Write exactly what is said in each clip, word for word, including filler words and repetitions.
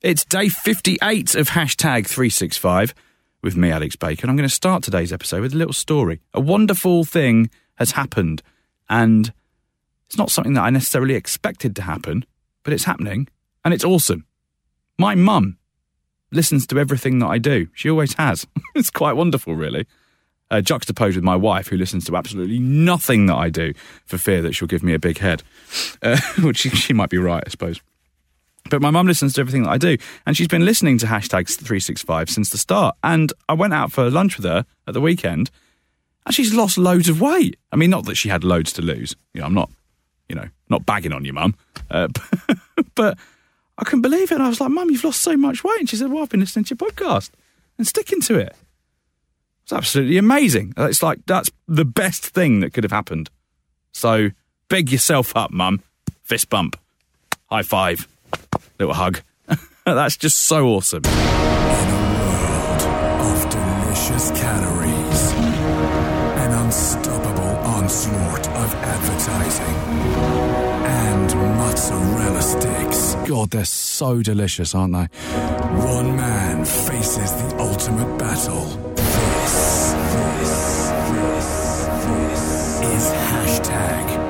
It's day fifty-eight of hashtag three sixty-five with me, Alex Bacon. I'm going to start today's episode with a little story. A wonderful thing has happened, and it's not something that I necessarily expected to happen, but it's happening, and it's awesome. My mum listens to everything that I do. She always has. It's quite wonderful, really. Uh, juxtaposed with my wife, who listens to absolutely nothing that I do for fear that she'll give me a big head. Uh, which she, she might be right, I suppose. But my mum listens to everything that I do, and she's been listening to hashtag three sixty-five since the start. And I went out for lunch with her at the weekend, and she's lost loads of weight. I mean, not that she had loads to lose. You know, I'm not, you know, not bagging on you, Mum. Uh, but I couldn't believe it. And I was like, Mum, you've lost so much weight. And she said, well, I've been listening to your podcast and sticking to it. It's absolutely amazing. It's like, that's the best thing that could have happened. So big yourself up, Mum. Fist bump. High five. Little hug. That's just so awesome. In a world of delicious calories, an unstoppable onslaught of advertising, and mozzarella sticks. God, they're so delicious, aren't they? One man faces the ultimate battle. This, this, this, this is hashtag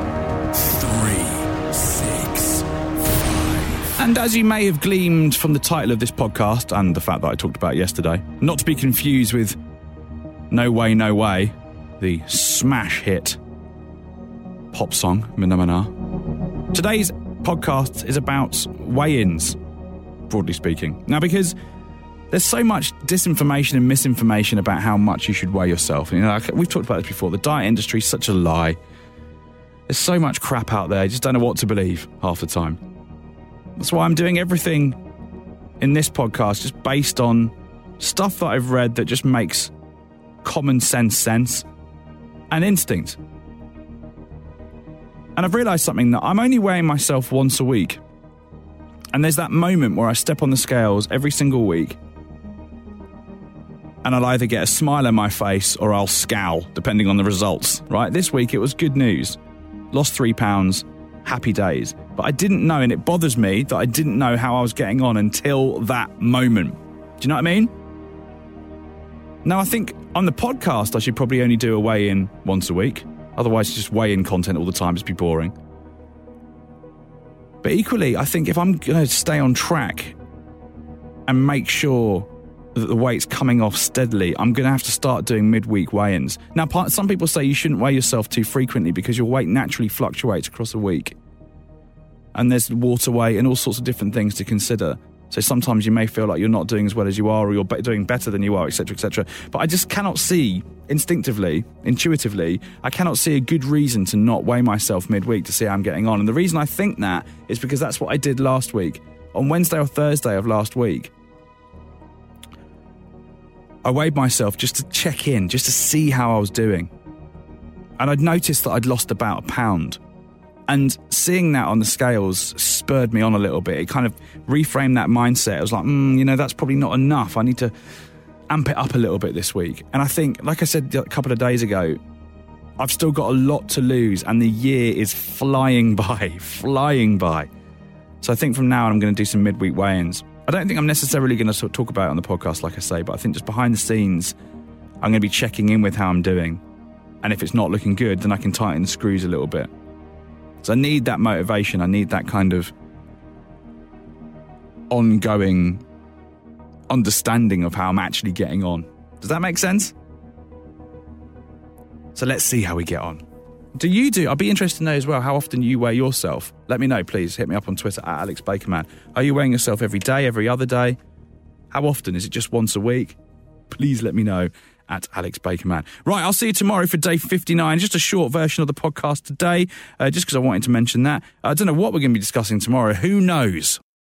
three six. And as you may have gleaned from the title of this podcast and the fact that I talked about yesterday, not to be confused with No Way, No Way, the smash hit pop song, Minamana. Today's podcast is about weigh-ins, broadly speaking. Now, because there's so much disinformation and misinformation about how much you should weigh yourself. You know, we've talked about this before. The diet industry is such a lie. There's so much crap out there. You just don't know what to believe half the time. That's why I'm doing everything in this podcast just based on stuff that I've read that just makes common sense sense and instinct. And I've realised something, that I'm only weighing myself once a week. And there's that moment where I step on the scales every single week and I'll either get a smile on my face or I'll scowl, depending on the results, right? This week it was good news. Lost three pounds. Happy days. But I didn't know, and it bothers me that I didn't know how I was getting on until that moment. Do you know what I mean? Now, I think on the podcast, I should probably only do a weigh-in once a week. Otherwise, just weigh-in content all the time, it'd be boring. But equally, I think if I'm going to stay on track and make sure that the weight's coming off steadily, I'm going to have to start doing midweek weigh-ins. Now, some people say you shouldn't weigh yourself too frequently because your weight naturally fluctuates across a week. And there's water weight and all sorts of different things to consider. So sometimes you may feel like you're not doing as well as you are, or you're doing better than you are, et cetera, et cetera. But I just cannot see, instinctively, intuitively, I cannot see a good reason to not weigh myself midweek to see how I'm getting on. And the reason I think that is because that's what I did last week. On Wednesday or Thursday of last week, I weighed myself just to check in, just to see how I was doing. And I'd noticed that I'd lost about a pound. And seeing that on the scales spurred me on a little bit. It kind of reframed that mindset. I was like, mm, you know, that's probably not enough. I need to amp it up a little bit this week. And I think, like I said a couple of days ago, I've still got a lot to lose. And the year is flying by, flying by. So I think from now on, I'm going to do some midweek weigh-ins. I don't think I'm necessarily going to sort of talk about it on the podcast, like I say, but I think just behind the scenes, I'm going to be checking in with how I'm doing. And if it's not looking good, then I can tighten the screws a little bit. So I need that motivation. I need that kind of ongoing understanding of how I'm actually getting on. Does that make sense? So let's see how we get on. Do you do? I'd be interested to know as well how often you weigh yourself. Let me know, please. Hit me up on Twitter at Alex Bakerman. Are you weighing yourself every day, every other day? How often? Is it just once a week? Please let me know at Alex Bakerman. Right, I'll see you tomorrow for day fifty-nine. Just a short version of the podcast today, uh, just because I wanted to mention that. I don't know what we're going to be discussing tomorrow. Who knows?